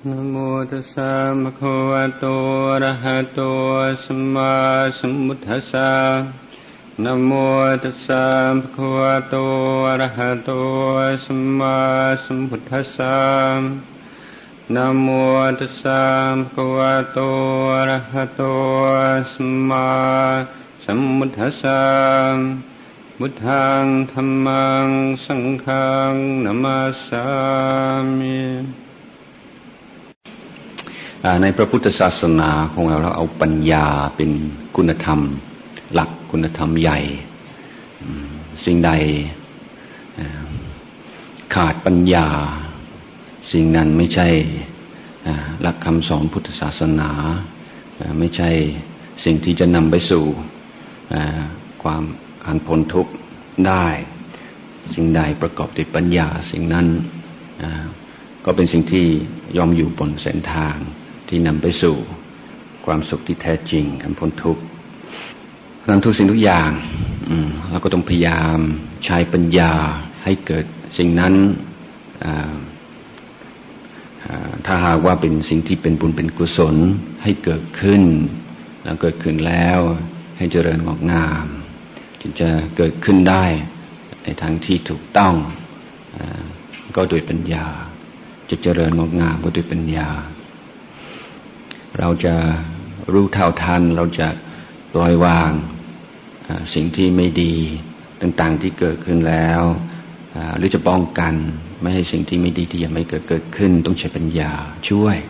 นะโมตัสสะภะคะวะโตอะระหะโตสัมมาสัมพุทธัสสะนะโมตัสสะภะคะวะโตอะระหะโตสัมมาสัมพุทธัสสะนะโมตัสสะภะคะวะโตอะระหะโตสัมมาสัมพุทธัสสะพุทธังธัมมังสังฆังนะมัสสามิในพระพุทธศาสนาของเราเอาปัญญาเป็นคุณธรรมหลักคุณธรรมใหญ่สิ่งใดขาดปัญญาสิ่งนั้นไม่ใช่หลักคำสอนพุทธศาสนาไม่ใช่สิ่งที่จะนำไปสู่ความการพ้นทุกข์ได้สิ่งใดประกอบด้วยปัญญาสิ่งนั้นก็เป็นสิ่งที่ยอมอยู่บนเส้นทางที่นำไปสู่ความสุขที่แท้จริงการพ้นทุกข์ดังนั้นทุกสิ่งทุกอย่างเราก็ต้องพยายามใช้ปัญญาให้เกิดสิ่งนั้นถ้าหากว่าเป็นสิ่งที่เป็นบุญเป็นกุศลให้เกิดขึ้นแล้วเกิดขึ้นแล้วให้เจริญงอกงามจึงจะเกิดขึ้นได้ในทางที่ถูกต้องก็โดยปัญญาจะเจริญงอกงามก็ด้วยปัญญาเราจะรู้เท่าทันเราจะปล่อยวางสิ่งที่ไม่ดีต่างๆที่เกิดขึ้นแล้วหรือจะป้องกันไม่ให้สิ่งที่ไม่ดีที่ยังไม่เกิดขึ้นต้องใช้ปัญญาช่วย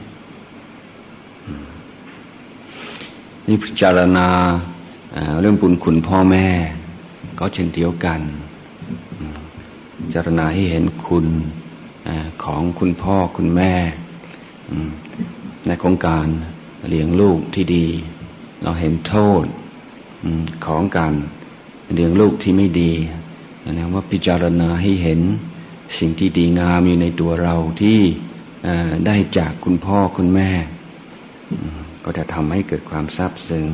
นี่พิจารณาเรื่องบุญคุณพ่อแม่ก็เช่นเดียวกันพิจารณาให้เห็นคุณของคุณพ่อคุณแม่ในโครงการเลี้ยงลูกที่ดีเราเห็นโทษของการเลี้ยงลูกที่ไม่ดีนะว่าพิจารณาให้เห็นสิ่งที่ดีงามอยู่ในตัวเราที่ได้จากคุณพ่อคุณแม่ก็จะทำให้เกิดความซาบซึ้ง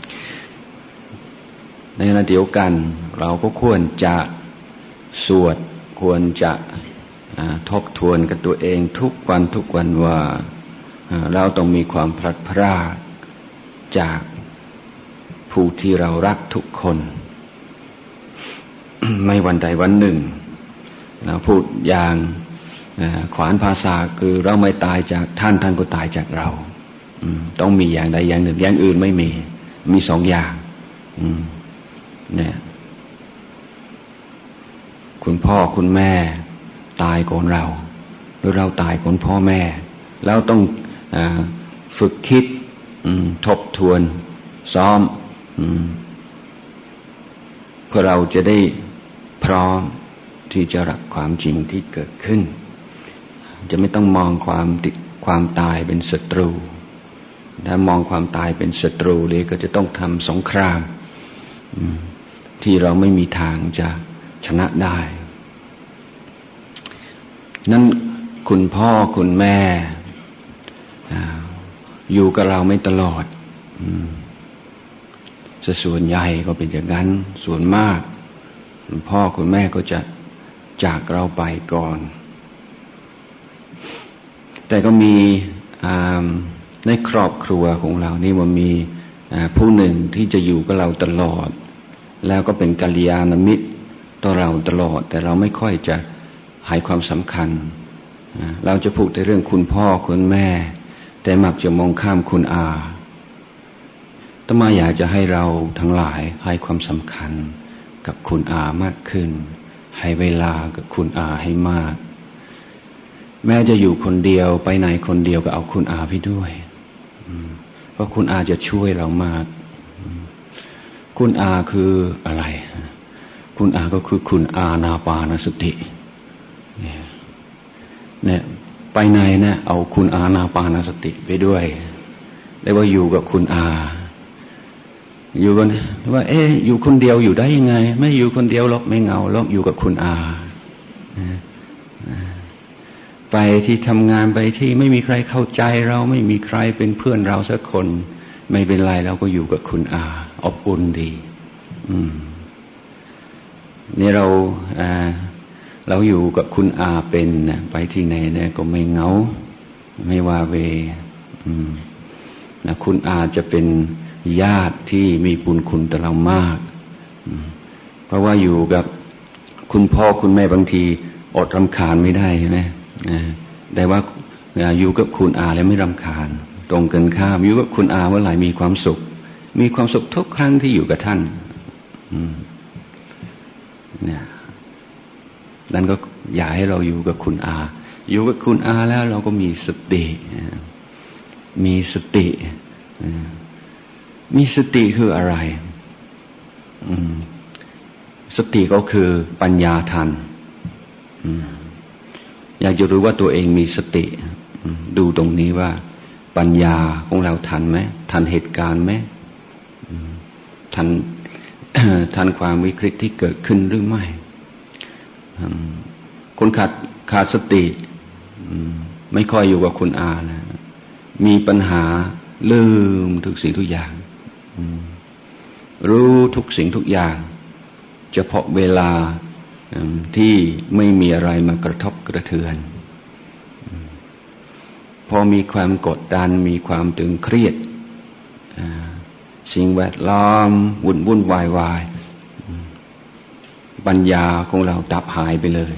ในขณะเดียวกันเราก็ควรจะสวดควรจะทบทวนกับตัวเองทุกวันว่าเราต้องมีความพลัดพรากจากผู้ที่เรารักทุกคน ไม่วันใดวันหนึ่งเราพูดอย่างขวานภาษาคือเราไม่ตายจากท่านก็ตายจากเราต้องมีอย่างใดอย่างหนึ่งอย่างอื่นไม่มีสองอย่างเนี่ยคุณพ่อคุณแม่ตายก่อนเราหรือเราตายก่อนพ่อแม่แล้วต้องฝึกคิดทบทวนซ้อมเพื่อเราจะได้พร้อมที่จะรับความจริงที่เกิดขึ้นจะไม่ต้องมองความตายเป็นศัตรูถ้ามองความตายเป็นศัตรูเลยก็จะต้องทำสงครามที่เราไม่มีทางจะชนะได้นั้นคุณพ่อคุณแม่อยู่กับเราไม่ตลอดส่วนใหญ่ก็เป็นอย่างนั้นส่วนมากคุณพ่อคุณแม่ก็จะจากเราไปก่อนแต่ก็มีในครอบครัวของเรานี่มันมีผู้หนึ่งที่จะอยู่กับเราตลอดแล้วก็เป็นกัลยาณมิตรต่อเราตลอดแต่เราไม่ค่อยจะให้ความสำคัญเราจะพูดในเรื่องคุณพ่อคุณแม่แต่มักจะมองข้ามคุณอาอาตมาอยากจะให้เราทั้งหลายให้ความสำคัญกับคุณอามากขึ้นให้เวลากับคุณอาให้มากแม้จะอยู่คนเดียวไปไหนคนเดียวก็เอาคุณอาไปด้วยเพราะคุณอาจะช่วยเรามากคุณอาคืออะไรคุณอาก็คือคุณอานาปานสติเนี่ยไปไหนนะเอาคุณอานาปานสติไปด้วยเรียกว่าอยู่กับคุณอาอยู่กันว่าอยู่คนเดียวอยู่ได้ยังไงไม่อยู่คนเดียวหรอกไม่เหงาหรอกอยู่กับคุณอาไปที่ทำงานไปที่ไม่มีใครเข้าใจเราไม่มีใครเป็นเพื่อนเราสักคนไม่เป็นไรเราก็อยู่กับคุณอาอบอุ่นดีนี่เราอยู่กับคุณอาเป็นนะไปที่ไหนเนี่ยก็ไม่เหงาไม่ว่าเวนะคุณอาจะเป็นญาติที่มีบุญคุณต่อเรามากเพราะว่าอยู่กับคุณพ่อคุณแม่บางทีอดรำคาญไม่ได้ใช่ไหมแต่ว่าอยู่กับคุณอาแล้วไม่รำคาญตรงกันข้ามอยู่กับคุณอาเมื่อไหร่มีความสุขทุกครั้งที่อยู่กับท่านเนี่ยนั่นก็อยากให้เราอยู่กับคุณอาอยู่กับคุณอาแล้วเราก็มีสติมีสติคืออะไรสติก็คือปัญญาทันอยากจะรู้ว่าตัวเองมีสติดูตรงนี้ว่าปัญญาของเราทันไหมทันเหตุการณ์ไหมทันความวิกฤตที่เกิดขึ้นหรือไม่คนขาดสติไม่ค่อยอยู่กับคุณอานะมีปัญหาลืมทุกสิ่งทุกอย่างรู้ทุกสิ่งทุกอย่างเฉพาะเวลาที่ไม่มีอะไรมากระทบกระเทือนพอมีความกดดันมีความตึงเครียดสิ่งแวดล้อมวุ่นวายปัญญาของเราดับหายไปเลย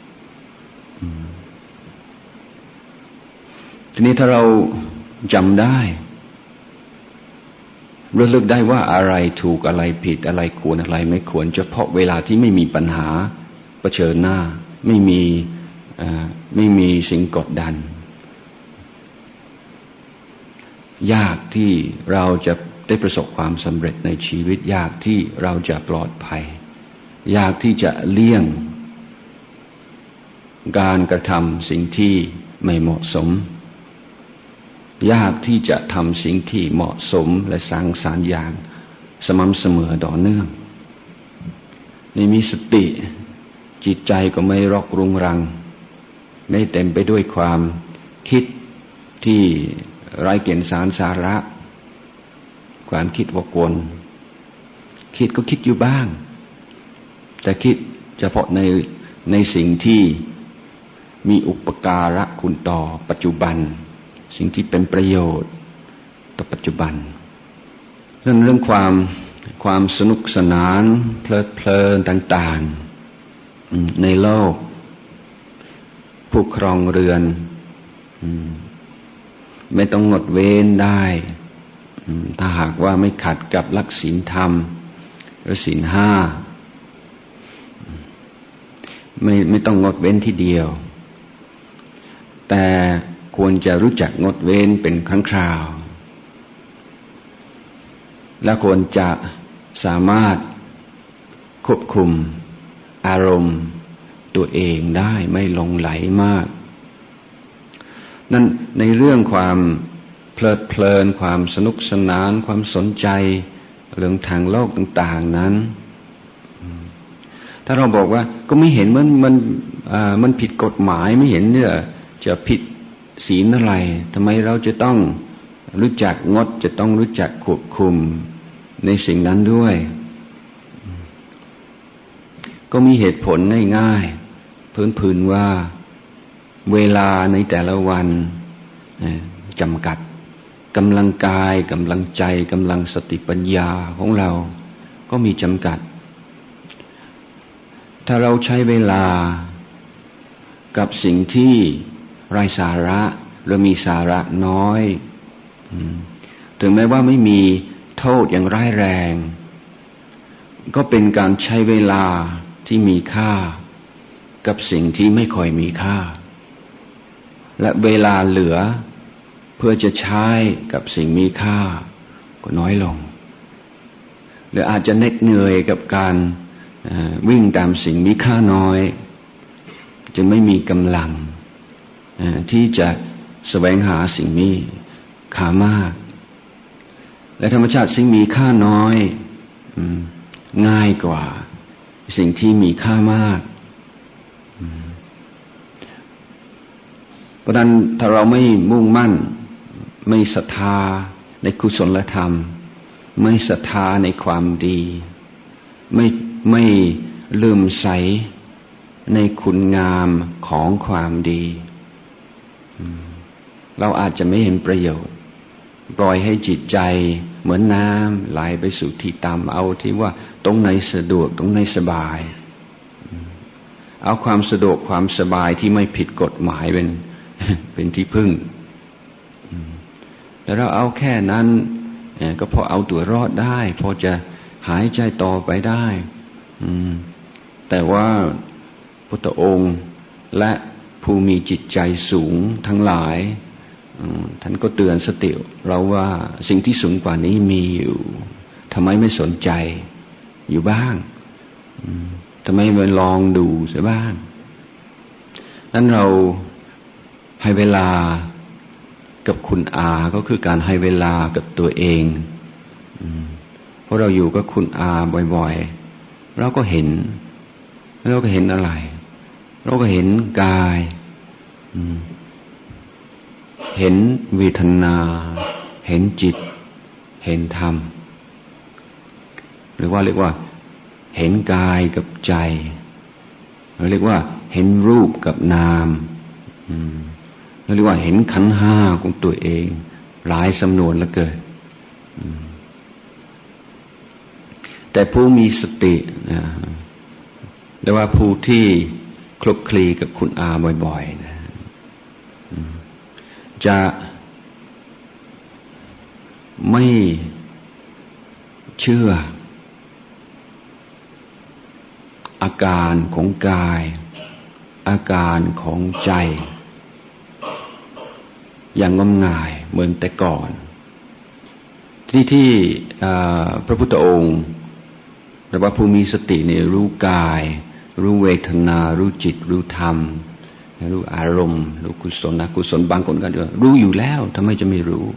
ทีนี้ถ้าเราจำได้ระลึกได้ว่าอะไรถูกอะไรผิดอะไรควรอะไรไม่ควรเฉพาะเวลาที่ไม่มีปัญหาเผชิญหน้าไม่มีสิ่งกดดันยากที่เราจะได้ประสบความสำเร็จในชีวิตยากที่เราจะปลอดภัยยากที่จะเลี่ยงการกระทำสิ่งที่ไม่เหมาะสมยากที่จะทำสิ่งที่เหมาะสมและสร้างสรรค์อย่างสม่ำเสมอต่อเนื่องนี่มีสติจิตใจก็ไม่รกรุงรังไม่เต็มไปด้วยความคิดที่ไร้เกียรติสาระความคิดวกวนคิดก็คิดอยู่บ้างแต่คิดเฉพาะในสิ่งที่มีอุปการะคุณต่อปัจจุบันสิ่งที่เป็นประโยชน์ต่อปัจจุบันเรื่องความสนุกสนานเพลินต่างๆในโลกผู้ครองเรือนไม่ต้องงดเว้นได้ถ้าหากว่าไม่ขัดกับหลักศีลธรรมหรือศีลห้าไม่ต้องงดเว้นทีเดียวแต่ควรจะรู้จักงดเว้นเป็นครั้งคราวและควรจะสามารถควบคุมอารมณ์ตัวเองได้ไม่หลงไหลมากนั่นในเรื่องความเพลิดเพลินความสนุกสนานความสนใจเรื่องทางโลกต่างๆนั้นถ้าเราบอกว่าก็ไม่เห็นมันผิดกฎหมายไม่เห็นเนี่ยจะผิดศีลอะไรทำไมเราจะต้องรู้จักงดจะต้องรู้จักควบคุมในสิ่งนั้นด้วยก็มีเหตุผลง่ายๆพื้นๆว่าเวลาในแต่ละวันจำกัดกำลังกายกำลังใจกำลังสติปัญญาของเราก็มีจำกัดถ้าเราใช้เวลากับสิ่งที่ไร้สาระหรือมีสาระน้อยถึงแม้ว่าไม่มีโทษอย่างร้ายแรงก็เป็นการใช้เวลาที่มีค่ากับสิ่งที่ไม่ค่อยมีค่าและเวลาเหลือเพื่อจะใช้กับสิ่งมีค่าก็น้อยลงหรืออาจจะเหน็ดเหนื่อยกับการวิ่งตามสิ่งมีค่าน้อยจะไม่มีกำลังที่จะแสวงหาสิ่งมีค่ามากและธรรมชาติสิ่งมีค่าน้อยง่ายกว่าสิ่งที่มีค่ามากเพราะนั้นถ้าเราไม่มุ่งมั่นไม่ศรัทธาในกุศลธรรมไม่ศรัทธาในความดีไม่เลื่อมใสในคุณงามของความดีเราอาจจะไม่เห็นประโยชน์ปล่อยให้จิตใจเหมือนน้ำไหลไปสู่ที่ต่ำเอาที่ว่าตรงไหนสะดวกตรงไหนสบายเอาความสะดวกความสบายที่ไม่ผิดกฎหมายเป็นที่พึ่งแล้วเราเอาแค่นั้นก็พอเอาตัวรอดได้พอจะหายใจต่อไปได้แต่ว่าพุทธองค์และผู้มีจิตใจสูงทั้งหลายท่านก็เตือนสติเราว่าสิ่งที่สูงกว่านี้มีอยู่ทำไมไม่สนใจอยู่บ้างทำไมไม่ลองดูเสียบ้างนั้นเราให้เวลากับคุณอาก็คือการให้เวลากับตัวเองเพราะเราอยู่กับคุณอาบ่อยๆเราก็เห็นอะไรเราก็เห็นกายเห็นเวทนาเห็นจิตเห็นธรรมหรือว่าเรียกว่าเห็นกายกับใจเรียกว่าเห็นรูปกับนามเรียกว่าเห็นขันธ์ห้าของตัวเองหลายสำนวนเหลือเกินแต่ผู้มีสติเรียกว่าผู้ที่คลุกคลีกับคุณอาบ่อยๆนะจะไม่เชื่ออาการของกายอาการของใจอย่างงมงายเหมือนแต่ก่อนที่พระพุทธองค์หรือว่าผู้มีสติเนี่ยรู้กายรู้เวทนารู้จิตรู้ธรรมรู้อารมณ์รู้กุศลอกุศลบางคนก็รู้อยู่แล้วทำไมจะไม่รู้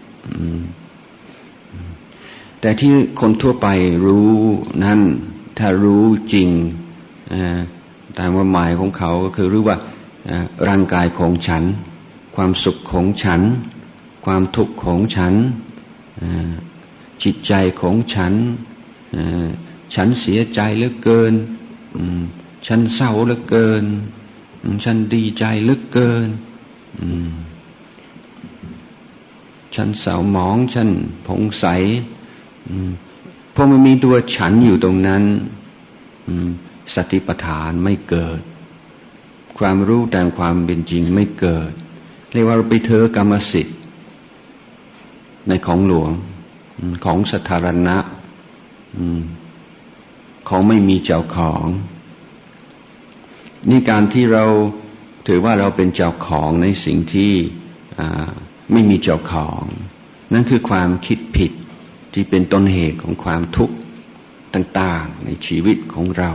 แต่ที่คนทั่วไปรู้นั้นถ้ารู้จริงตามความหมายของเขาก็คือรู้ว่าร่างกายของฉันความสุขของฉันความทุกข์ของฉันจิตใจของฉันฉันเสียใจเหลือเกินฉันเศร้าเหลือเกินฉันดีใจเหลือเกินฉันเศร้าหมองฉันผ่องใสเพราะมันมีตัวฉันอยู่ตรงนั้นสติปัฏฐานไม่เกิดความรู้ตามความเป็นจริงไม่เกิดเรียกว่าเราไปเถอกรรมสิทธิ์ในของหลวงของสาธารณะของไม่มีเจ้าของนี่การที่เราถือว่าเราเป็นเจ้าของในสิ่งที่ไม่มีเจ้าของนั่นคือความคิดผิดที่เป็นต้นเหตุของความทุกข์ต่างๆในชีวิตของเรา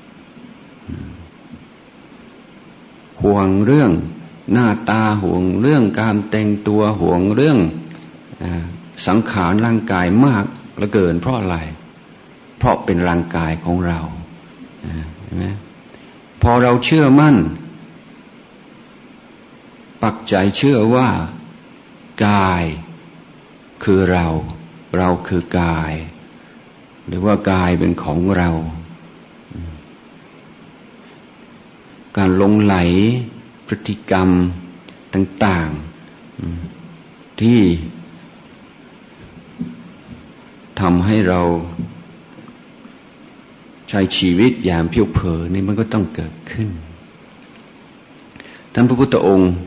ห่วงเรื่องหน้าตาห่วงเรื่องการแต่งตัวห่วงเรื่องสังขารร่างกายมากเหลือเกินเพราะอะไรเพราะเป็นร่างกายของเราเห็นไหมพอเราเชื่อมั่นปักใจเชื่อว่ากายคือเราคือกายหรือว่ากายเป็นของเราการหลงไหลพฤติกรรมต่างๆที่ทำให้เราใช้ชีวิตอย่างเพียวเผลอนี่มันก็ต้องเกิดขึ้นท่านพระพุทธองค์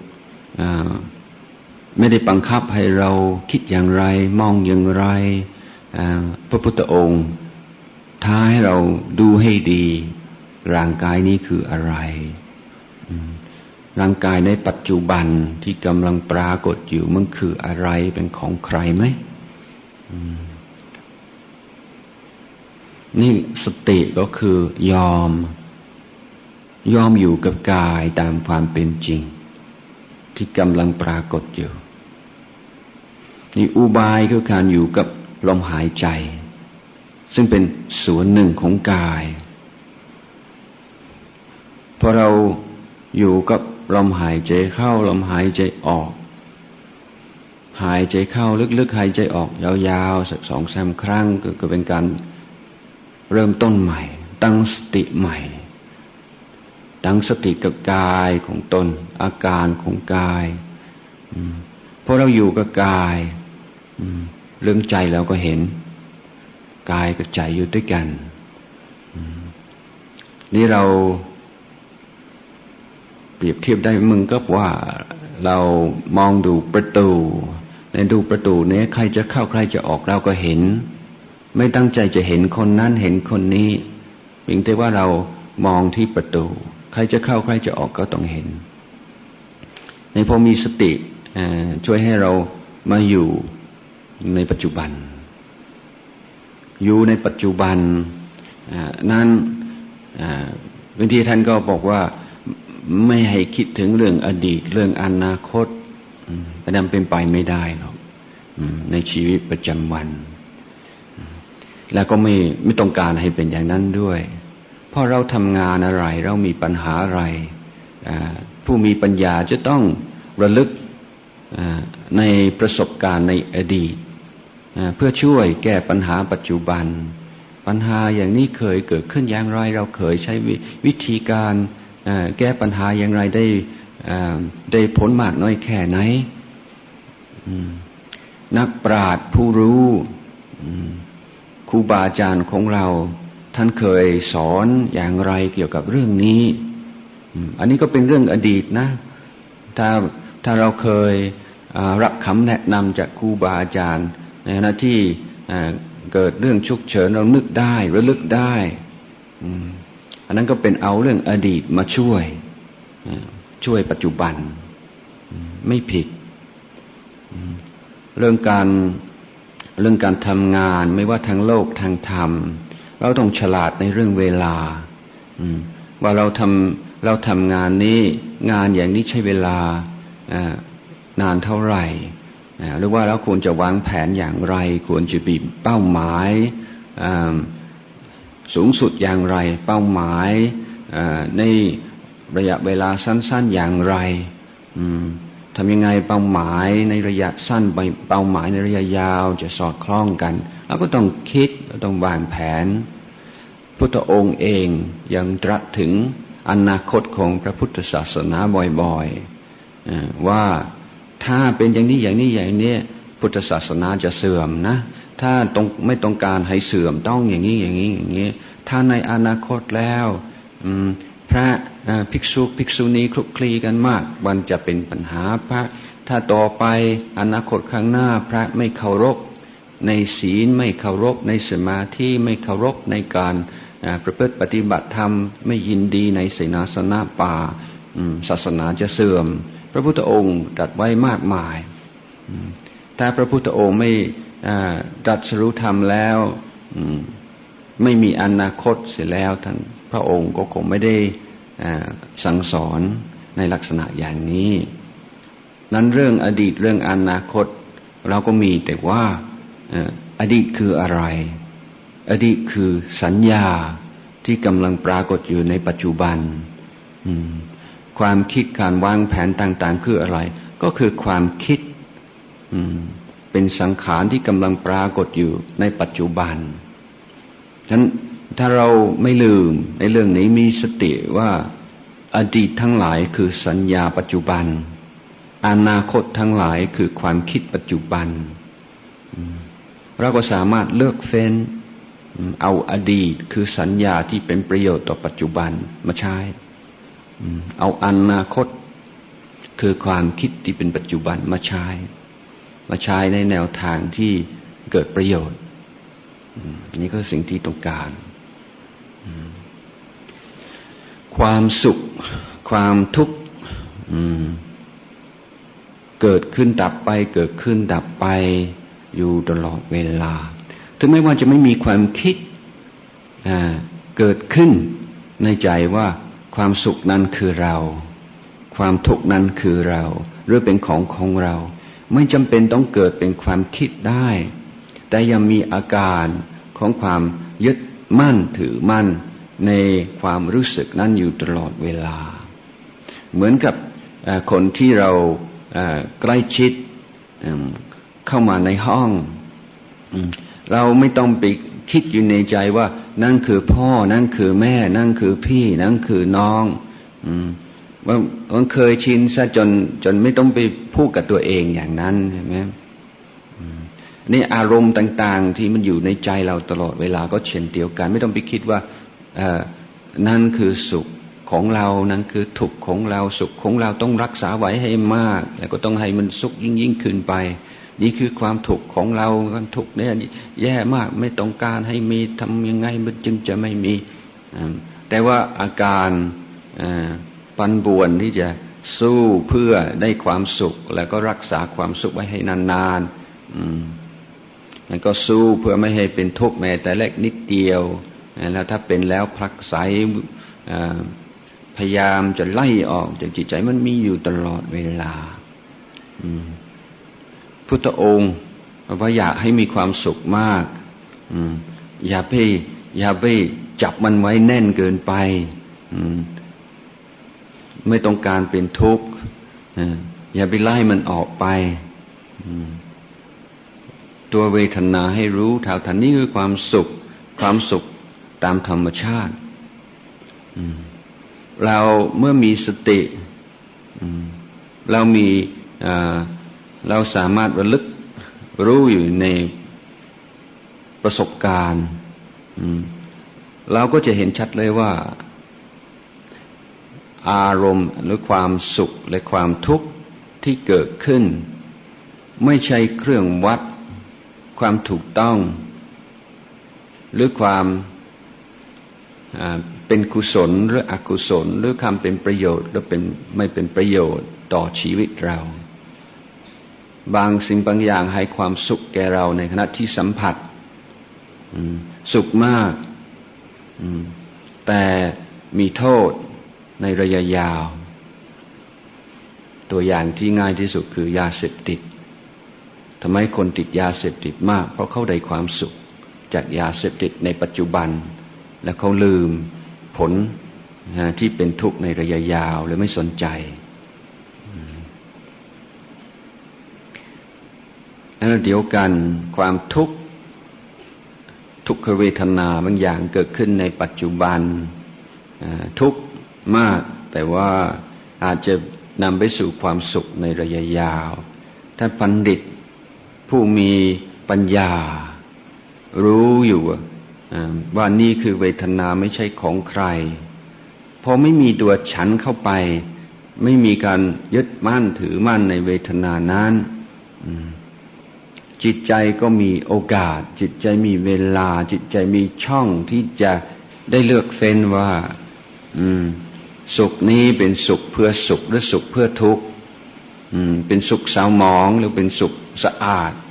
ไม่ได้บังคับให้เราคิดอย่างไรมองอย่างไรพระพุทธองค์ท้าให้เราดูให้ดีร่างกายนี้คืออะไรร่างกายในปัจจุบันที่กำลังปรากฏอยู่มันคืออะไรเป็นของใครไหมนี่สติก็คือยอมอยู่กับกายตามความเป็นจริงที่กำลังปรากฏอยู่นี่อุบายคือการอยู่กับลมหายใจซึ่งเป็นส่วนหนึ่งของกายพอเราอยู่กับลมหายใจเข้าลมหายใจออกหายใจเข้าลึกๆหายใจออกยาวๆสัก 2-3 ครั้งก็เป็นการเริ่มต้นใหม่ตั้งสติใหม่ตั้งสติกับกายของตนอาการของกายพอเราอยู่กับกายเรื่องใจเราก็เห็นกายกับใจอยู่ด้วยกันนี่เราเปรียบเทียบได้มึงก็ว่าเรามองดูประตูในดูประตูนี้ใครจะเข้าใครจะออกเราก็เห็นไม่ตั้งใจจะเห็นคนนั้นเห็นคนนี้เพียงแต่ว่าเรามองที่ประตูใครจะเข้าใครจะออกก็ต้องเห็นในพอมีสติช่วยให้เรามาอยู่ในปัจจุบันอยู่ในปัจจุบันนั้นบางทีท่านก็บอกว่าไม่ให้คิดถึงเรื่องอดีตเรื่องอนาคตมันเป็นไปไม่ได้หรอกในชีวิตประจำวันแล้วก็ไม่ต้องการให้เป็นอย่างนั้นด้วยเพราะเราทำงานอะไรเรามีปัญหาอะไรผู้มีปัญญาจะต้องระลึกในประสบการณ์ในอดีตเพื่อช่วยแก้ปัญหาปัจจุบันปัญหาอย่างนี้เคยเกิดขึ้นอย่างไรเราเคยใช้วิธีการแก้ปัญหาอย่างไรได้ผลมากน้อยแค่ไหนนักปราชญ์ผู้รู้ครูบาอาจารย์ของเราท่านเคยสอนอย่างไรเกี่ยวกับเรื่องนี้อันนี้ก็เป็นเรื่องอดีตนะถ้าเราเคยรับคำแนะนำจากครูบาอาจารย์ในขณะที่เกิดเรื่องฉุกเฉินเรานึกได้ระลึกได้อันนั้นก็เป็นเอาเรื่องอดีตมาช่วยปัจจุบันไม่ผิดเรื่องการทำงานไม่ว่าทางโลกทางธรรมเราต้องฉลาดในเรื่องเวลาว่าเราทำงานนี้งานอย่างนี้ใช้เวลานานเท่าไหร่หรือว่าเราควรจะวางแผนอย่างไรควรจะมีเป้าหมายสูงสุดอย่างไรเป้าหมายในระยะเวลาสั้นๆอย่างไรทำยังไงเป้าหมายในระยะสั้นเป้าหมายในระยะยาวจะสอดคล้องกันเราก็ต้องคิดเราต้องวางแผนพุทธองค์เองยังตรัสถึงอนาคตของพระพุทธศาสนาบ่อยๆว่าถ้าเป็นอย่างนี้อย่างนี้อย่างนี้พุทธศาสนาจะเสื่อมนะถ้าไม่ต้องการให้เสื่อมต้องอย่างนี้อย่างนี้อย่างนี้ถ้าในอนาคตแล้วพระภิกษุภิกษุณีคลุกคลีกันมากมันจะเป็นปัญหาพระถ้าต่อไปอนาคตข้างหน้าพระไม่เคารพในศีลไม่เคารพในสมาธิไม่เคารพในการประพฤติปฏิบัติธรรมไม่ยินดีในเสนาสนะป่าศาสนาจะเสื่อมพระพุทธองค์ตรัสไว้มากมายถ้าพระพุทธองค์ไม่ตรัสรู้ธรรมแล้วไม่มีอนาคตเสียแล้วท่านพระองค์ก็คงไม่ได้สั่งสอนในลักษณะอย่างนี้นั้นเรื่องอดีตเรื่องอนาคตเราก็มีแต่ว่าอดีตคืออะไรอดีตคือสัญญาที่กำลังปรากฏอยู่ในปัจจุบันความคิดการวางแผนต่างๆคืออะไรก็คือความคิดเป็นสังขารที่กำลังปรากฏอยู่ในปัจจุบันฉะนั้นถ้าเราไม่ลืมในเรื่องนี้มีสติว่าอดีตทั้งหลายคือสัญญาปัจจุบันอนาคตทั้งหลายคือความคิดปัจจุบันเราก็สามารถเลือกเฟ้นเอาอดีตคือสัญญาที่เป็นประโยชน์ต่อปัจจุบันมาใช้เอาอนาคตคือความคิดที่เป็นปัจจุบันมาใช้ในแนวทางที่เกิดประโยชน์นี่ก็สิ่งที่ต้องการความสุขความทุกข์เกิดขึ้นดับไปเกิดขึ้นดับไปอยู่ตลอดเวลาถึงแม้ว่าจะไม่มีความคิดเกิดขึ้นในใจว่าความสุขนั้นคือเราความทุกข์นั้นคือเราหรือเป็นของเราไม่จำเป็นต้องเกิดเป็นความคิดได้แต่ยังมีอาการของความยึดมั่นถือมั่นในความรู้สึกนั้นอยู่ตลอดเวลาเหมือนกับคนที่เราใกล้ชิดเข้ามาในห้องเราไม่ต้องไปคิดอยู่ในใจว่านั่นคือพ่อนั่นคือแม่นั่นคือพี่นั่นคือน้องมันเคยชินซะจนไม่ต้องไปพูดกับตัวเองอย่างนั้นใช่ไหมนี่อารมณ์ต่างๆที่มันอยู่ในใจเราตลอดเวลาก็เช่นเดียวกันไม่ต้องไปคิดว่านั่นคือสุขของเรานั่นคือทุกข์ของเราสุขของเราต้องรักษาไว้ให้มากแล้วก็ต้องให้มันสุขยิ่งขึ้นไปนี่คือความทุกข์ของเราความทุกข์เนี่ยแย่มากไม่ต้องการให้มีทำยังไงมันจึงจะไม่มีแต่ว่าอาการปั่นป่วนที่จะสู้เพื่อได้ความสุขแล้วก็รักษาความสุขไว้ให้นานๆแล้วก็สู้เพื่อไม่ให้เป็นทุกข์แม้แต่เล็กนิดเดียวแล้วถ้าเป็นแล้วผลักไสพยายามจะไล่ออกจากจิตใจมันมีอยู่ตลอดเวลาพุทธองค์ว่าอยากให้มีความสุขมากอย่าไปจับมันไว้แน่นเกินไปไม่ต้องการเป็นทุกข์อย่าไปไล่มันออกไปตัวเวทนาให้รู้เท่าทันนี่คือความสุขตามธรรมชาติเราเมื่อมีสติเราสามารถระลึกรู้อยู่ในประสบการณ์เราก็จะเห็นชัดเลยว่าอารมณ์หรือความสุขและความทุกข์ที่เกิดขึ้นไม่ใช่เครื่องวัดความถูกต้องหรือความเป็นกุศลหรืออกุศลหรือความเป็นประโยชน์หรือเป็นไม่เป็นประโยชน์ต่อชีวิตเราบางสิ่งบางอย่างให้ความสุขแก่เราในขณะที่สัมผัสสุขมากแต่มีโทษในระยะยาวตัวอย่างที่ง่ายที่สุดคือยาเสพติดทำไมคนติดยาเสพติดมากเพราะเขาได้ความสุขจากยาเสพติดในปัจจุบันและเขาลืมผลที่เป็นทุกข์ในระยะยาวหรือไม่สนใจแล้วเดี๋ยวกันความทุกขเวทนาบางอย่างเกิดขึ้นในปัจจุบันทุกข์มากแต่ว่าอาจจะนำไปสู่ความสุขในระยะยาวถ้าบัณฑิตผู้มีปัญญารู้อยู่ว่านี่คือเวทนาไม่ใช่ของใครพอไม่มีตัวฉันเข้าไปไม่มีการยึดมั่นถือมั่นในเวทนานั้นจิตใจก็มีโอกาสจิตใจมีเวลาจิตใจมีช่องที่จะได้เลือกเฟ้นว่าสุขนี้เป็นสุขเพื่อสุขหรือสุขเพื่อทุกข์เป็นสุขเศร้าหมองหรือเป็นสุขสะอาด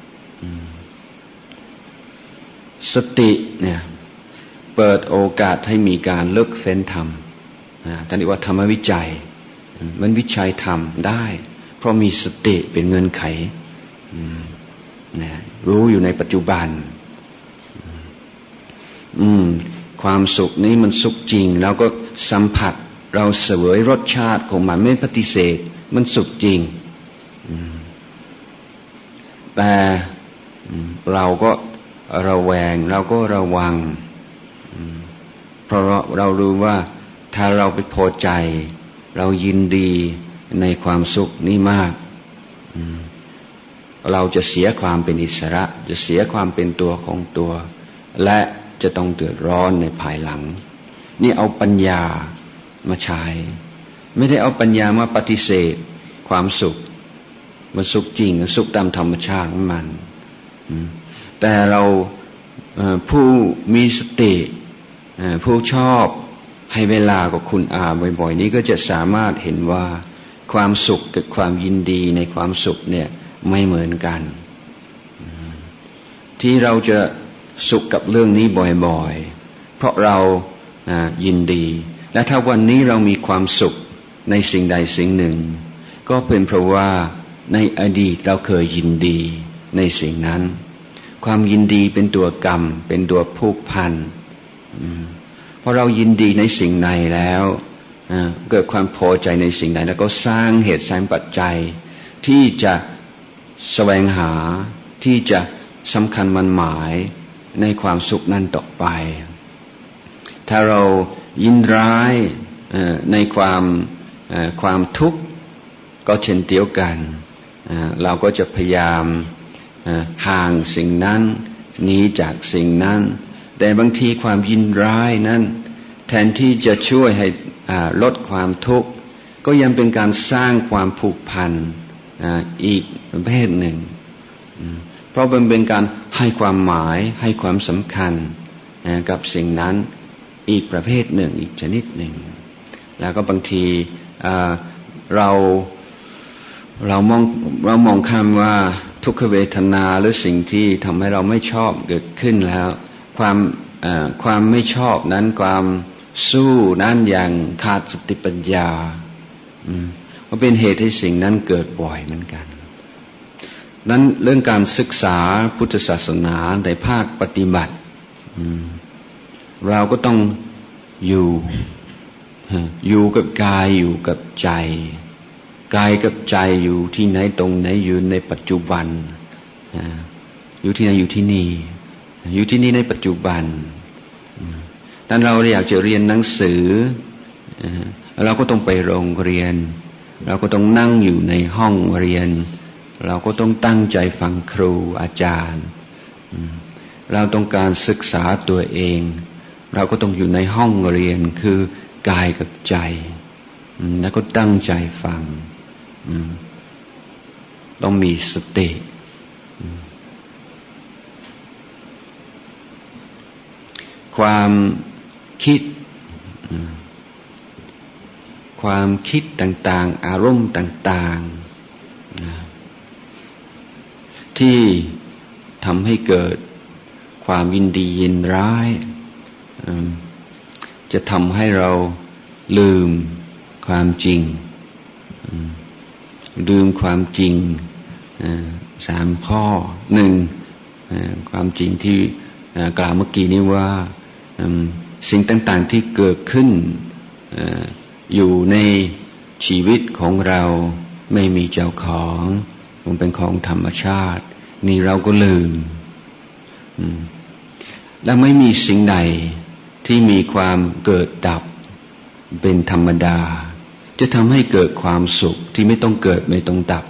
สติเนี่ยเปิดโอกาสให้มีการเลือกเฟ้นธรรมท่านเรียกว่าธรรมวิจัยมันวิจัยธรรมได้เพราะมีสติเป็นเงื่อนไขรู้อยู่ในปัจจุบันความสุขนี้มันสุขจริงแล้วก็สัมผัสเราเสวยรสชาติของมันไม่ปฏิเสธมันสุขจริงแต่เราก็ระแวงเราก็ระวังเพราะเรารู้ว่าถ้าเราไปพอใจเรายินดีในความสุขนี้มากเราจะเสียความเป็นอิสระจะเสียความเป็นตัวของตัวและจะต้องเดือดร้อนในภายหลังนี่เอาปัญญามาใช้ไม่ได้เอาปัญญามาปฏิเสธความสุขมันสุขจริงสุขตามธรรมชาติของมันแต่เราผู้มีสติผู้ชอบให้เวลากับคุณอาบ่อยๆนี้ก็จะสามารถเห็นว่าความสุขกับความยินดีในความสุขเนี่ยไม่เหมือนกันที่เราจะสุขกับเรื่องนี้บ่อยๆเพราะเรายินดีและถ้าวันนี้เรามีความสุขในสิ่งใดสิ่งหนึ่งก็เป็นเพราะว่าในอดีตเราเคยยินดีในสิ่งนั้นความยินดีเป็นตัวกรรมเป็นตัวผูกพันพอเรายินดีในสิ่งใดแล้วเกิดความพอใจในสิ่งใดแล้วก็สร้างเหตุสร้างปัจจัยที่จะแสวงหาที่จะสำคัญมั่นหมายในความสุขนั้นต่อไปถ้าเรายินร้ายในความความทุกข์ก็เช่นเดียวกันเราก็จะพยายามห่างสิ่งนั้นหนีจากสิ่งนั้นแต่บางทีความยินร้ายนั้นแทนที่จะช่วยให้ลดความทุกข์ก็ยังเป็นการสร้างความผูกพันอีกประเภทหนึ่งเพราะมันเป็นการให้ความหมายให้ความสำคัญกับสิ่งนั้นอีกประเภทหนึ่งอีกชนิดหนึ่งแล้วก็บางทีเรามองข้ามว่าทุกขเวทนาหรือสิ่งที่ทำให้เราไม่ชอบเกิดขึ้นแล้วความไม่ชอบนั้นความสู้นั้นอย่างขาดสติปัญญาก็เป็นเหตุให้สิ่งนั้นเกิดบ่อยเหมือนกันนั้นเรื่องการศึกษาพุทธศาสนาในภาคปฏิบัติเราก็ต้องอยู่กับกายอยู่กับใจกายกับใจอยู่ที่ไหนตรงไหนอยู่ในปัจจุบันอยู่ที่ไหนอยู่ที่นี่อยู่ที่นี่ในปัจจุบันนั้นเราอยากจะเรียนหนังสือเราก็ต้องไปโรงเรียนเราก็ต้องนั่งอยู่ในห้องเรียนเราก็ต้องตั้งใจฟังครูอาจารย์เราต้องการศึกษาตัวเองเราก็ต้องอยู่ในห้องเรียนคือกายกับใจแล้วก็ตั้งใจฟังต้องมีสติความคิดต่างๆอารมณ์ต่างๆที่ทำให้เกิดความยินดียินร้ายจะทำให้เราลืมความจริงความจริง3 ข้อ 1ความจริงที่กล่าวเมื่อกี้นี้ว่าสิ่งต่างๆที่เกิดขึ้นอยู่ในชีวิตของเราไม่มีเจ้าของมันเป็นของธรรมชาตินี่เราก็ลืมและไม่มีสิ่งใดที่มีความเกิดดับเป็นธรรมดาจะทำให้เกิดความสุขที่ไม่ต้องเกิดไม่ต้องดับ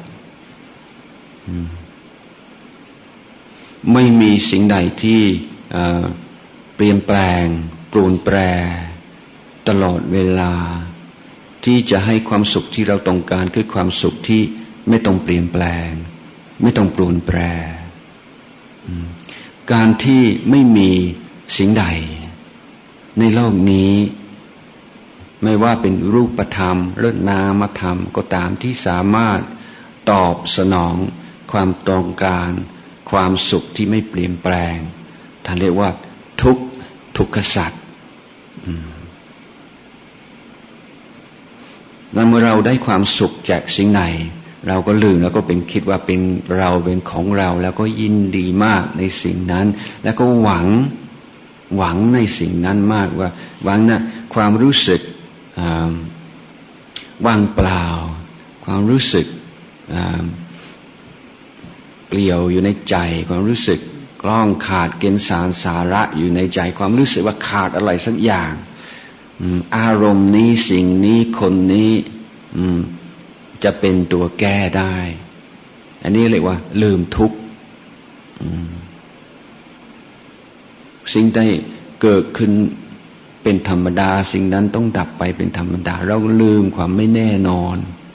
ไม่มีสิ่งใดที่เปลี่ยนแปลงปรวนแปรตลอดเวลาที่จะให้ความสุขที่เราต้องการคือความสุขที่ไม่ต้องเปลี่ยนแปลงไม่ต้องปรวนแปรการที่ไม่มีสิ่งใดในโลกนี้ไม่ว่าเป็นรูปธรรมหรือนามธรรมก็ตามที่สามารถตอบสนองความต้องการความสุขที่ไม่เปลี่ยนแปลงท่านเรียกว่าทุกขสัจแล้วเมื่อเราได้ความสุขจากสิ่งไหนเราก็ลืมแล้วก็เป็นคิดว่าเป็นเราเป็นของเราแล้วก็ยินดีมากในสิ่งนั้นแล้วก็หวังในสิ่งนั้นมากว่าหวังนะความรู้สึกว่างเปล่าความรู้สึกเปลี่ยวอยู่ในใจความรู้สึกกล้องขาดเกณฑ์สาระอยู่ในใจความรู้สึกว่าขาดอะไรสักอย่างอารมณ์นี้สิ่งนี้คนนี้จะเป็นตัวแก้ได้อันนี้เรียกว่าลืมทุกข์สิ่งใดเกิดขึ้นเป็นธรรมดาสิ่งนั้นต้องดับไปเป็นธรรมดาเราลืมความไม่แน่นอน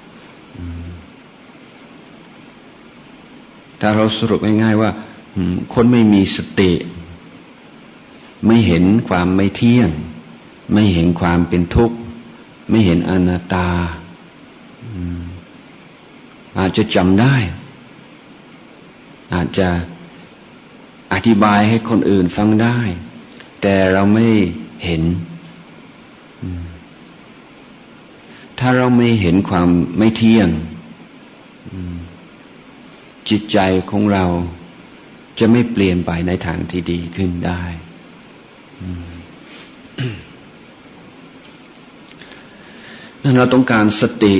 ถ้าเราสรุปง่ายๆว่าคนไม่มีสติไม่เห็นความไม่เที่ยงไม่เห็นความเป็นทุกข์ไม่เห็นอนัตตาอาจจะจำได้อาจจะอธิบายให้คนอื่นฟังได้แต่เราไม่เห็นถ้าเราไม่เห็นความไม่เที่ยงจิตใจของเราจะไม่เปลี่ยนไปในทางที่ดีขึ้นได้นั้นเราต้องการสติ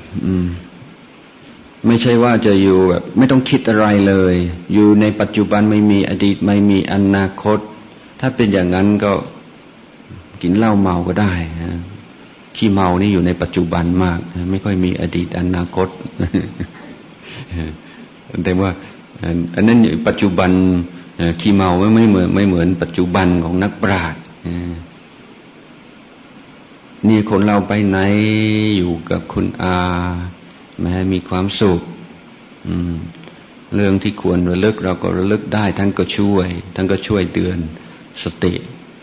ไม่ใช่ว่าจะอยู่แบบไม่ต้องคิดอะไรเลยอยู่ในปัจจุบันไม่มีอดีตไม่มีอนาคตถ้าเป็นอย่างนั้นก็กินเหล้าเมาก็ได้นะขี้เมานี่อยู่ในปัจจุบันมากไม่ค่อยมีอดีตอนาคตแต่ว่าอันนั้นปัจจุบันขี้เมาไม่เหมือนปัจจุบันของนักปราชญ์นี่คนเราไปไหนอยู่กับคุณอาแม้มีความสุขเรื่องที่ควรระลึกเราก็ระลึกได้ท่านก็ช่วยเตือนสติ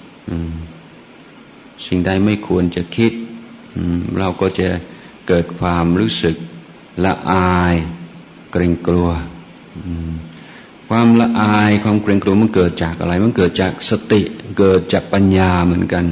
สิ่งใดไม่ควรจะคิดเราก็จะเกิดความรู้สึกละอายเกรงกลัวความละอายความเกรงกลัวมันเกิดจากอะไรมันเกิดจากสติเกิดจากปัญญาเหมือนกัน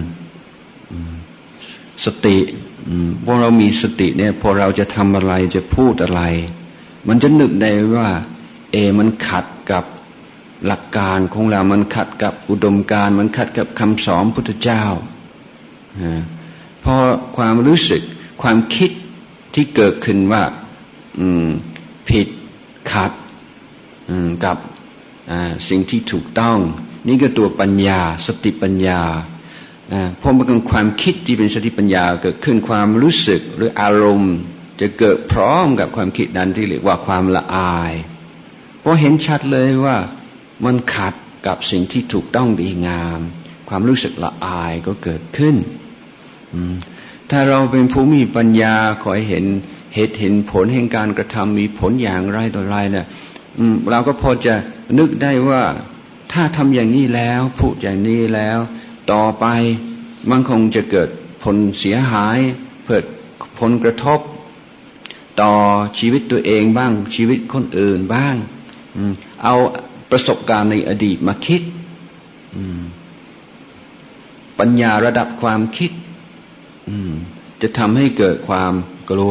สติพอเรามีสติเนี่ยพอเราจะทำอะไรจะพูดอะไรมันจะนึกได้ว่ามันขัดกับหลักการของเรามันขัดกับอุดมการณ์มันขัดกับคำสอนพุทธเจ้าพอความรู้สึกความคิดที่เกิดขึ้นว่าผิดขัดกับสิ่งที่ถูกต้องนี่ก็ตัวปัญญาสติปัญญาพอมันความคิดที่เป็นสติปัญญาเกิดขึ้นความรู้สึกหรืออารมณ์จะเกิดพร้อมกับความคิดนั้นที่เรียกว่าความละอายเพราะเห็นชัดเลยว่ามันขัดกับสิ่งที่ถูกต้องดีงามความรู้สึกละอายก็เกิดขึ้นถ้าเราเป็นผู้มีปัญญาคอยเห็นเหตุเห็นผลแห่งการกระทำมีผลอย่างไรต่อไรเนี่ยเราก็พอจะนึกได้ว่าถ้าทำอย่างนี้แล้วพูดอย่างนี้แล้วต่อไปมันคงจะเกิดผลเสียหายเกิดผลกระทบต่อชีวิตตัวเองบ้างชีวิตคนอื่นบ้างเอาประสบการณ์ในอดีตมาคิดปัญญาระดับความคิดจะทำให้เกิดความกลัว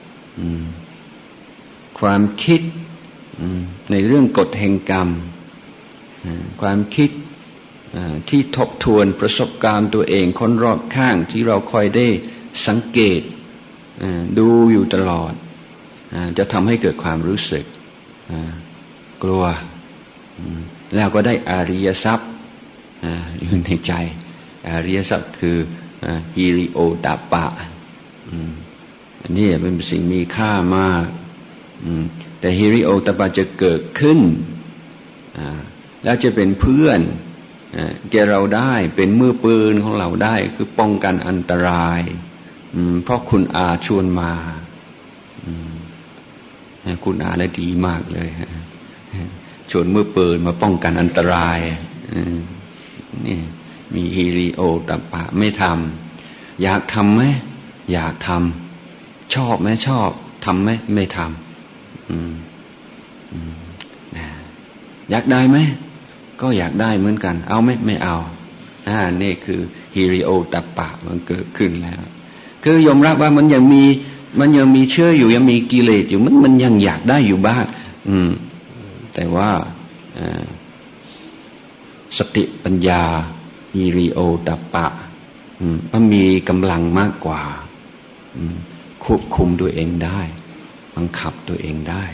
ความคิดในเรื่องกฎแห่งกรรมความคิดที่ทบทวนประสบการณ์ตัวเองคนรอบข้างที่เราคอยได้สังเกตดูอยู่ตลอดจะทำให้เกิดความรู้สึกกลัวแล้วก็ได้อริยทรัพย์อยู่ในใจอริยทรัพย์คือฮิริโอตปะอันนี้เป็นสิ่งมีค่ามากแต่ฮิริโอตปะจะเกิดขึ้นแล้วจะเป็นเพื่อนแกเราได้เป็นมือปืนของเราได้คือป้องกันอันตรายเพราะคุณอาชวนมาคุณอาได้ดีมากเลยชวนมือปืนมาป้องกันอันตรายนี่มีฮิริโอตปะไม่ทำอยากทำไหมอยากทำชอบไหมชอบทำไหมไม่ทำอยากได้ไหมก็อยากได้เหมือนกันเอาไหมไม่เอานี่คือฮิริโอตปะมันเกิดขึ้นแล้วคือยอมรับว่ามันยังมีเชื่ออยู่ยังมีกิเลสอยู่มันยังอยากได้อยู่บ้างแต่ว่าสติปัญญาฮิริโอตปะมันมีกำลังมากกว่าควบคุมตัวเองได้บังคับตัวเองได้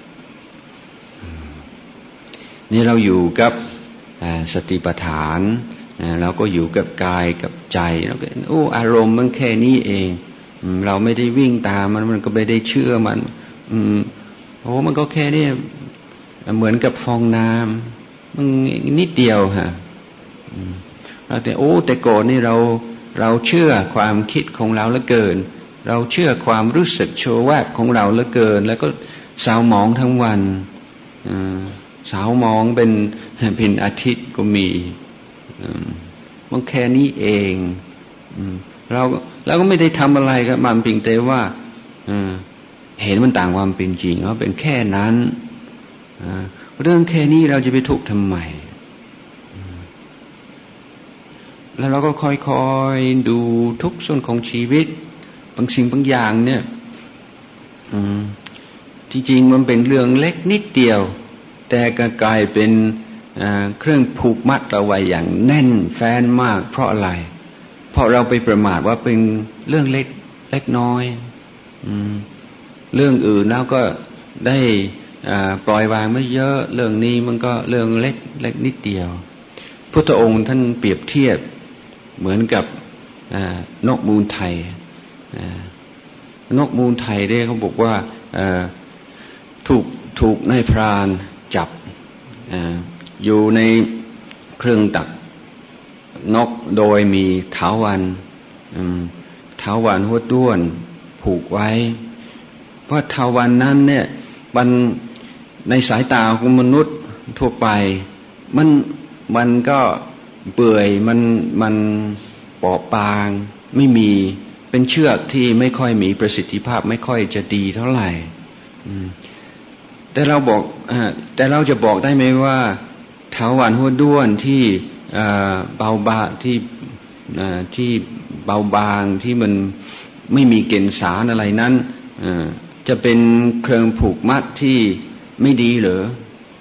นี่เราอยู่กับสติปัฏฐานเราก็อยู่กับกายกับใจแล้วก็อารมณ์มันแค่นี้เองเราไม่ได้วิ่งตามมันก็ไม่ได้เชื่อมันมันก็แค่นี้เหมือนกับฟองน้ำมันนิดเดียวฮะแต่ก่อนนี่เราเชื่อความคิดของเราเหลือเกินเราเชื่อความรู้สึกโชวาทของเราเหลือเกินแล้วก็เศร้าหมองทั้งวันเศร้าหมองเป็นอาทิตย์ก็มีมันแค่นี้เองเราก็ไม่ได้ทำอะไรกับมันเพียงแต่ว่าเห็นมันต่างความเป็นจริงว่าเป็นแค่นั้นเรื่องแค่นี้เราจะไปทุกข์ทำไมแล้วเราก็ค่อยๆดูทุกส่วนของชีวิตบางสิ่งบางอย่างเนี่ยที่จริงมันเป็นเรื่องเล็กนิดเดียวแต่ก็กลายเป็นเครื่องผูกมัดเราไว้อย่างแน่นแฟ้นมากเพราะอะไรเพราะเราไปประมาทว่าเป็นเรื่องเล็กน้อยเรื่องอื่นแล้วก็ได้ปล่อยวางไม่เยอะเรื่องนี้มันก็เรื่องเล็กนิดเดียวพุทธองค์ท่านเปรียบเทียบเหมือนกับนกมูลไทยนกมูลไทยเนี่ยเขาบอกว่าถูกนายพรานจับอยู่ในเครื่องตักนกโดยมีเถาวัลย์หัวด้วนผูกไว้เพราะเถาวัลย์นั้นเนี่ยมันในสายตาของมนุษย์ทั่วไปมันก็เปื่อยมันเปราะบางไม่มีเป็นเชือกที่ไม่ค่อยมีประสิทธิภาพไม่ค่อยจะดีเท่าไหร่แต่เราจะบอกได้ไหมว่าเถาวัลย์หัวด้วนที่เบาบางที่เบาบางที่มันไม่มีเกณฑ์สารอะไรนั้นจะเป็นเครื่องผูกมัดที่ไม่ดีเหรอ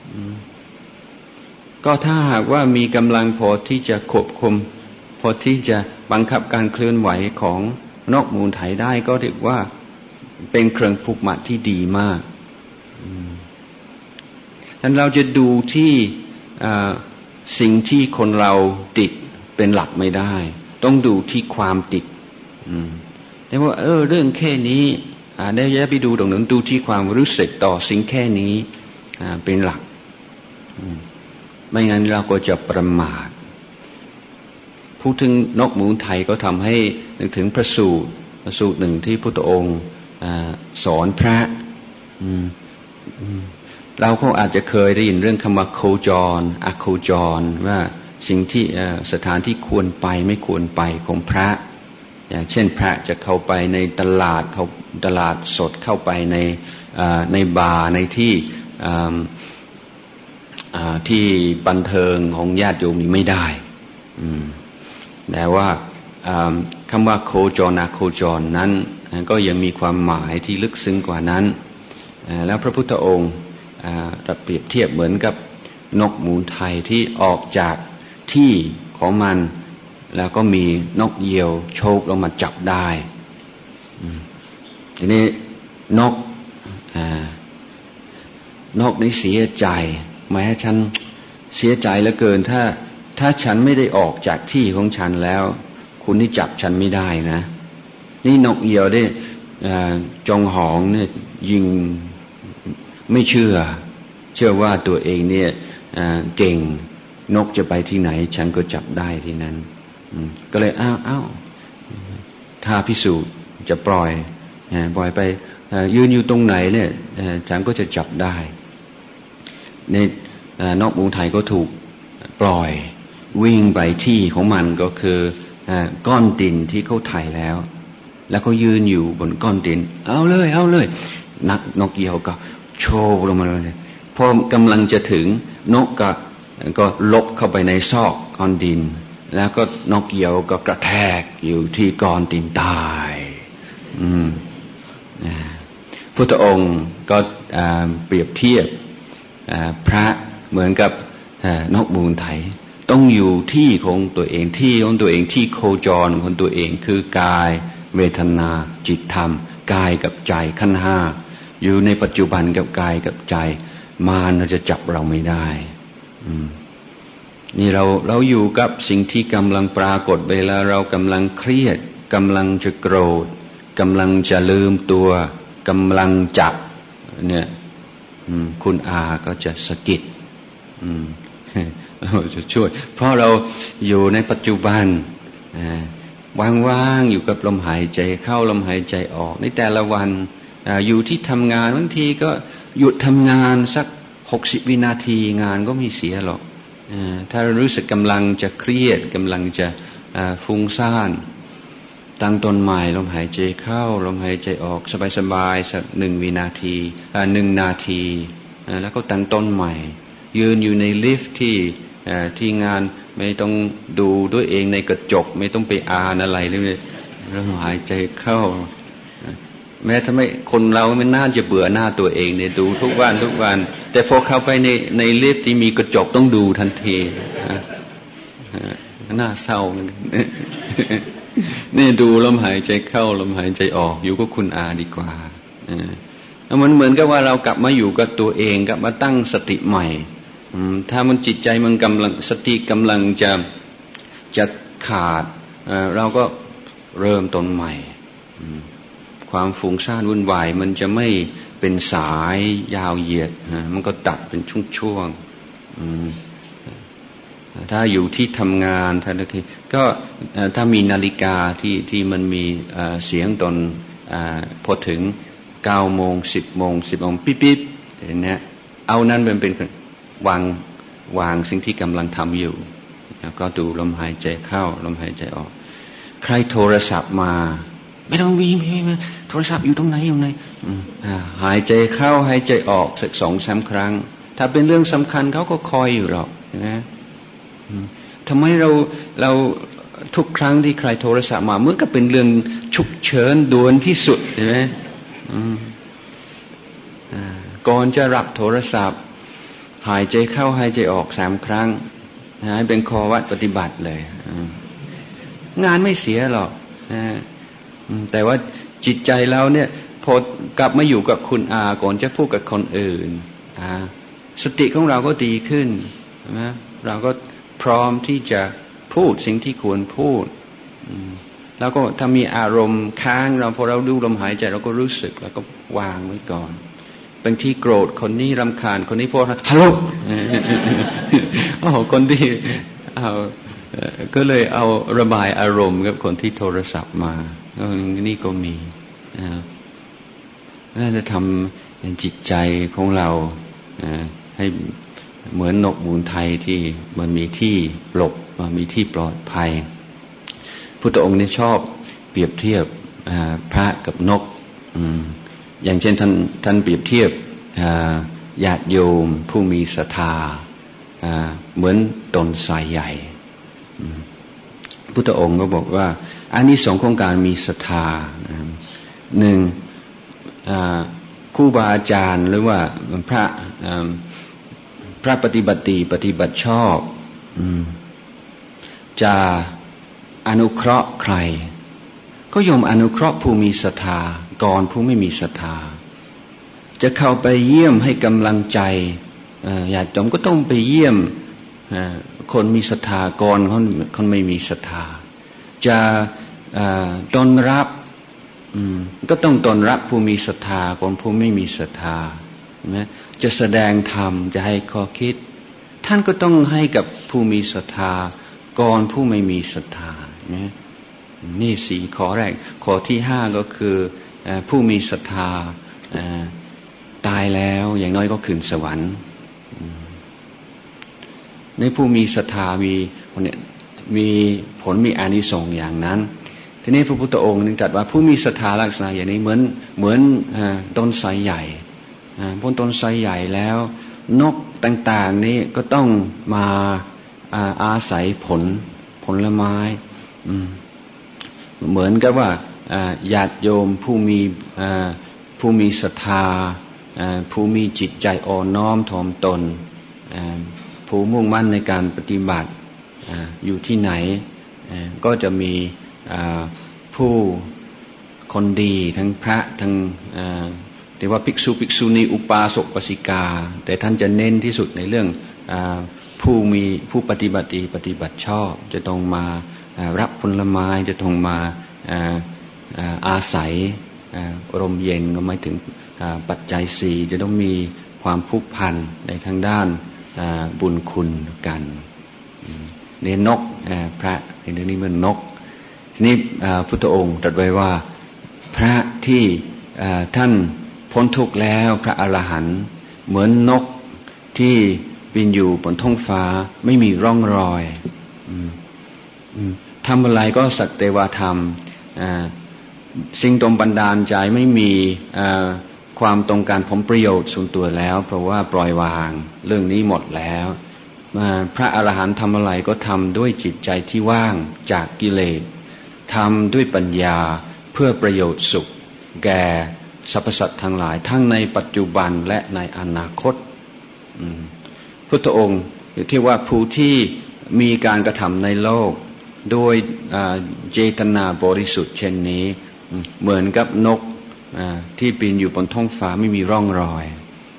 ก็ถ้าหากว่ามีกำลังพอที่จะควบคุมพอที่จะบังคับการเคลื่อนไหวของนกมูลไถได้ก็ถือว่าเป็นเครื่องผูกมัดที่ดีมากฉะนั้นเราจะดูที่สิ่งที่คนเราติดเป็นหลักไม่ได้ต้องดูที่ความติดแต่ว่าเรื่องแค่นี้ได้อย่าไปดูตรงนั้นดูที่ความรู้สึกต่อสิ่งแค่นี้เป็นหลักไม่งั้นเราก็จะประมาทพูดถึงนกมูลไทยก็ทำให้นึกถึงพระสูตรหนึ่งที่พุทธองค์สอนพระเราก็อาจจะเคยได้ยินเรื่องคำว่าโคจรอโคจรว่าสิ่งที่สถานที่ควรไปไม่ควรไปของพระอย่างเช่นพระจะเข้าไปในตลาดสดเข้าไปในบาร์ในที่บันเทิงของญาติโยมนี่ไม่ได้แต่ว่าคำว่าโคจรอโคจรนั้นก็ยังมีความหมายที่ลึกซึ้งกว่านั้นแล้วพระพุทธองค์เปรียบเทียบเหมือนกับนกมูลไทยที่ออกจากที่ของมันแล้วก็มีนกเหยี่ยวโฉบลงมาจับได้ทีนี้นกนี่เสียใจแม้ฉันเสียใจเหลือเกินถ้าฉันไม่ได้ออกจากที่ของฉันแล้วคุณนี่จับฉันไม่ได้นะนี่นกเหยี่ยวได้จองหองเนี่ยยิงไม่เชื่อว่าตัวเองเนี่ยเก่งนกจะไปที่ไหนฉันก็จับได้ที่นั้นก็เลยอ้าวถ้าพิสูจน์จะปล่อยไปยืนอยู่ตรงไหนเนี่ยฉันก็จะจับได้ในนกมูลไทยก็ถูกปล่อยวิ่งไปที่ของมันก็คือก้อนดินที่เขาไถแล้วก็ยืนอยู่บนก้อนดินเอาเลยนกเหยี่ยวก็โชว์ลงมาเลยพอกำลังจะถึงนกก็ลบเข้าไปในซอกก้อนดินแล้วก็นกเหยี่ยวก็กระแทกอยู่ที่ก้อนดินตายพุทธองค์ก็เปรียบเทียบพระเหมือนกับนกมูลไถต้องอยู่ที่ของตัวเองที่โคจรของตัวเองคือกายเวทนาจิตธรรมกายกับใจขันธ์ห้าอยู่ในปัจจุบันกับกายกับใจมารเราจะจับเราไม่ได้นี่เราอยู่กับสิ่งที่กำลังปรากฏเวลาเรากำลังเครียดกำลังจะโกรธกำลังจะลืมตัวกำลังจับเนี่ยคุณอาก็จะสะกิดเราจะช่วยเพราะเราอยู่ในปัจจุบันว่างๆอยู่กับลมหายใจเข้าลมหายใจออกในแต่ละวันอยู่ที่ทำงานบางทีก็หยุดทำงานสัก60 วินาทีงานก็ไม่เสียหรอกถ้ารู้สึกกำลังจะเครียดกำลังจะฟุ้งซ่านตั้งต้นใหม่ลมหายใจเข้าลมหายใจออกสบายๆสัก1 วินาที1 นาทีแล้วก็ตั้งต้นใหม่ยืนอยู่ในลิฟท์ที่งานไม่ต้องดูด้วยเองในกระจกไม่ต้องไปอ่านอะไรเลยลมหายใจเข้าแม้ทำไมคนเราไม่น่าจะเบื่อหน้าตัวเองเนี่ยดูทุกวันแต่พอเข้าไปในลิฟท์ที่มีกระจกต้องดูทันทีน่าเศร้านี่ดูลมหายใจเข้าลมหายใจออกอยู่กับคุณอาดีกว่ามันเหมือนกับว่าเรากลับมาอยู่กับตัวเองกลับมาตั้งสติใหม่ถ้ามันจิตใจมันกำลังสติกำลังจะขาดเราก็เริ่มต้นใหม่ความฟุ้งซ่านวุ่นวายมันจะไม่เป็นสายยาวเหยียดมันก็ตัดเป็นช่วงๆถ้าอยู่ที่ทำงานก็ถ้ามีนาฬิกาที่มันมีเสียงตอนพอถึง9 โมง 10 โมง 10 โมงปิ๊บๆอย่างนี้เอานั้นเป็นวางสิ่งที่กำลังทำอยู่แล้วก็ดูลมหายใจเข้าลมหายใจออกใครโทรศัพท์มาไม่ต้องวิ่งโทรศัพท์อยู่ตรงไหนหายใจเข้าหายใจออกสัก 2-3 ครั้งถ้าเป็นเรื่องสำคัญเขาก็คอยอยู่หรอกนะทำไมเราทุกครั้งที่ใครโทรศัพท์มาเหมือนกับเป็นเรื่องฉุกเฉินด่วนที่สุดใช่ไหมก่อนจะรับโทรศัพท์หายใจเข้าหายใจออก3 ครั้งให้เป็นข้อวัดปฏิบัติเลยงานไม่เสียหรอกแต่ว่าจิตใจเราเนี่ยพอกลับมาอยู่กับคุณอาก่อนจะพูดกับคนอื่นสติของเราก็ดีขึ้นนะเราก็พร้อมที่จะพูดสิ่งที่ควรพูดแล้วก็ถ้ามีอารมณ์ค้างเราพอเราดูลมหายใจเราก็รู้สึกแล้วก็วางไว้ก่อนบางทีโกรธคนนี้รำคาญคนนี้พอฮัลโหลคนที่ก็เลยเอาระบายอารมณ์กับคนที่โทรศัพท์มานี่ก็มีน่าจะทำจิตใจของเราให้เหมือนนกมูลไทยที่มันมีที่หลบมีที่ปลอดภัยพุทธองค์นี่ชอบเปรียบเทียบพระกับนกอย่างเช่นท่านเปรียบเทียบญาติโยมผู้มีศรัทธาเหมือนต้นไทรใหญ่พุทธองค์ก็บอกว่าอานิสงส์ของการมีศรัทธา1ครูบาอาจารย์หรือว่าพระปฏิบัติชอบจะอนุเคราะห์ใครก็ยอมอนุเคราะห์ผู้มีศรัทธาก่อนผู้ไม่มีศรัทธาจะเข้าไปเยี่ยมให้กำลังใจญาติโยมก็ต้องไปเยี่ยมคนมีศรัทธาก่อนคนไม่มีศรัทธาจะต้อนรับก็ต้องต้อนรับผู้มีศรัทธาก่อนผู้ไม่มีศรัทธานะจะแสดงธรรมจะให้ข้อคิดท่านก็ต้องให้กับผู้มีศรัทธาก่อนผู้ไม่มีศรัทธานะนี่4 ข้อแรกข้อที่ 5ก็คือผู้มีศรัทธาตายแล้วอย่างน้อยก็ขึ้นสวรรค์ในผู้มีศรัทธามีผลมีอานิสงส์อย่างนั้นทีนี้พระพุทธองค์นึกตรัสว่าผู้มีศรัทธาลักษณะอย่างนี้เหมือนต้นไทรใหญ่พ้นต้นไทรใหญ่แล้วนกต่างๆนี้ก็ต้องมาอาศัยผลไม้เหมือนกับว่าญาติโยมผู้มีศรัทธาผู้มีจิตใจอ่อนน้อมถ่อมตนผู้มุ่งมั่นในการปฏิบัติอยู่ที่ไหนก็จะมีผู้คนดีทั้งพระทั้งเรียกว่าภิกษุณีอุปาสกอุปาสิกาแต่ท่านจะเน้นที่สุดในเรื่องผู้ปฏิบัติชอบจะต้องมารับผลไม้จะต้องมาอาศัยลมเย็นก็หมายถึงปัจจัย4จะต้องมีความผูกพันในทางด้านบุญคุณกันเนี่ยนกพระในเรื่องนี้มันนกทีนี้พุทธองค์ตรัสไว้ว่าพระที่ท่านพ้นทุกข์แล้วพระอรหันต์เหมือนนกที่บินอยู่บนท้องฟ้าไม่มีร่องรอยทำอะไรก็สักแต่ว่าทำสิ่งตรงบันดาลใจไม่มีความต้องการผลประโยชน์ส่วนตัวแล้วเพราะว่าปล่อยวางเรื่องนี้หมดแล้วพระอรหันต์ทำอะไรก็ทำด้วยจิตใจที่ว่างจากกิเลสทำด้วยปัญญาเพื่อประโยชน์สุขแก่สรรพสัตว์ทั้งหลายทั้งในปัจจุบันและในอนาคตพุทธองค์ที่ว่าผู้ที่มีการกระทำในโลกโดยเจตนาบริสุทธิ์เช่นนี้เหมือนกับนกที่บินอยู่บนท้องฟ้าไม่มีร่องรอย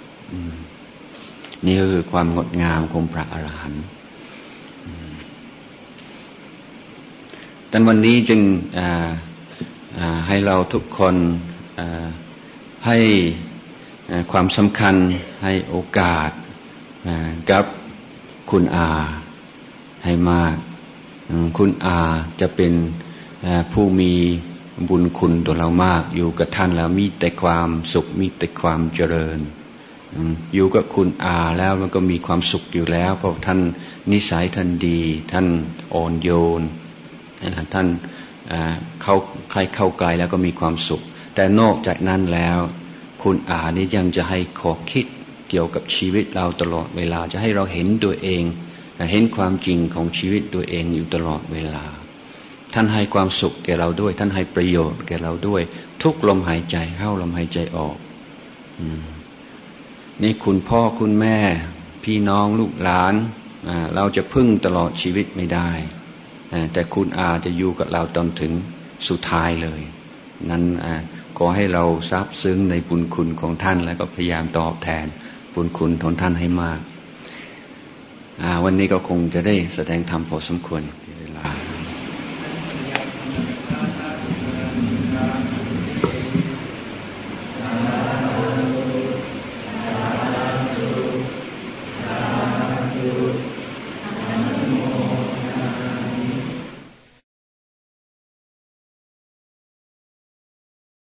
นี่ก็คือความงดงามของพระอรหันต์แต่วันนี้จึงให้เราทุกคนให้ความสำคัญให้โอกาสกับคุณอาให้มากคุณอาจะเป็นผู้มีบุญคุณต่อเรามากอยู่กับท่านแล้วมีแต่ความสุขมีแต่ความเจริญอยู่กับคุณอาแล้วมันก็มีความสุขอยู่แล้วเพราะท่านนิสัยท่านดีท่านอ่อนโยนท่านใครเข้าใกล้แล้วก็มีความสุขแต่นอกจากนั้นแล้วคุณอานี่ยังจะให้ข้อคิดเกี่ยวกับชีวิตเราตลอดเวลาจะให้เราเห็นตัวเองเห็นความจริงของชีวิตตัวเองอยู่ตลอดเวลาท่านให้ความสุขแก่เราด้วยท่านให้ประโยชน์แก่เราด้วยทุกลมหายใจเข้าลมหายใจออกนี่คุณพ่อคุณแม่พี่น้องลูกหลานเราจะพึ่งตลอดชีวิตไม่ได้แต่คุณอาจะอยู่กับเราจนถึงสุดท้ายเลยนั้นขอให้เราซาบซึ้งในบุญคุณของท่านแล้วก็พยายามตอบแทนบุญคุณของท่านให้มากวันนี้ก็คงจะได้แสดงธรรมพอสมควร